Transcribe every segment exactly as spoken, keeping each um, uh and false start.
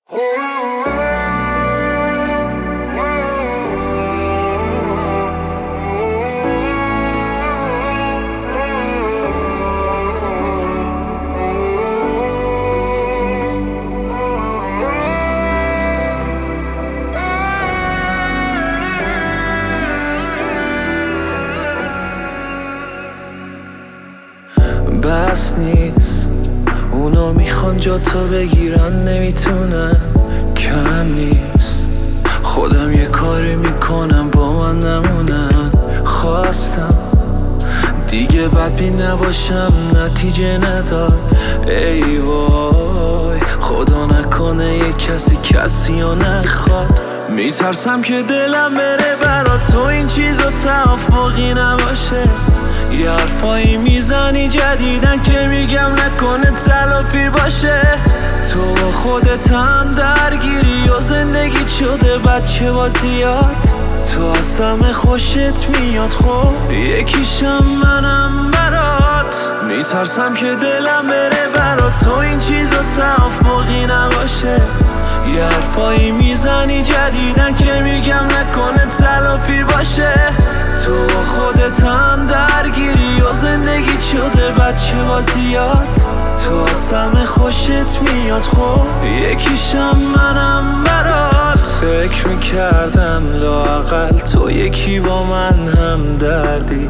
بس نیست اونا میخوان جا تا بگیرن، نمیتونن، کم نیست خودم یه کاری میکنم با من نمونن. خواستم دیگه بدبین نباشم، نتیجه نداد. ای وای خدا نکنه یه کسی کسی رو نخواد. میترسم که دلم بره برا تو این چیزا توافقی نباشه. یه حرفایی میزنی جدیدن که میگم نکنه تلافی باشه. تو با خودت هم درگیری و زندگیت شده بچه بازیات. تو از همه خوشت میاد، خب یکیشم منم برات. میترسم که دلم بره برا تو این چیزا توافقی نباشه. یه حرفایی میزنی جدیدن که میگم نکنه تلافی باشه. تو با خودت هم درگیری و زندگیت شده بچه بازیات. تو از همه خوشت میاد، خب یکیشم منم برات. فکر میکردم لااقل تو یکی با من هم دردی.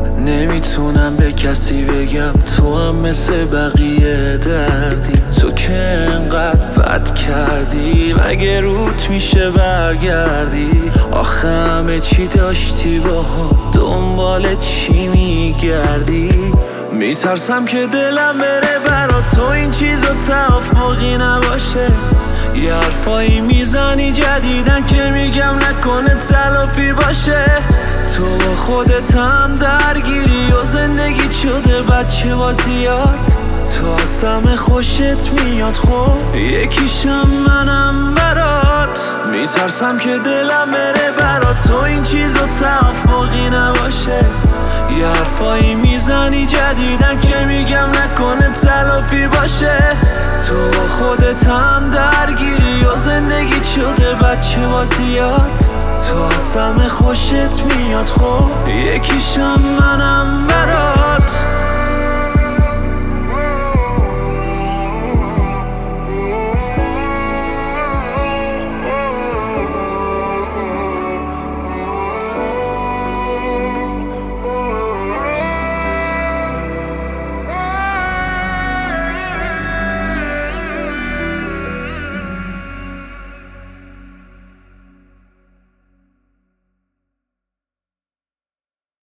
نمیتونم به کسی بگم تو هم مثل بقیه دردی. تو که انقدر بد کردی مگه روت میشه برگردی؟ آخه همه چی داشتی با هم، دنبال چی میگردی؟ میترسم که دلم بره برا تو این چیزا توافقی نباشه. یه حرفایی میزنی جدیدن که میگم نکنه تلافی باشه. تو با خودت هم درگیری و زندگیت شده بچه بازیات. تو از همه خوشت میاد، خب یکیشم منم برات. میترسم که دلم بره برا تو این چیزا توافقی نباشه. یه حرفایی میزنی جدیدن که میگم نکنه تلافی باشه. تو با خودت هم درگیری و زندگیت شده بچه بازیات. تو از همه خوشت میاد، خب یکیشم منم برات.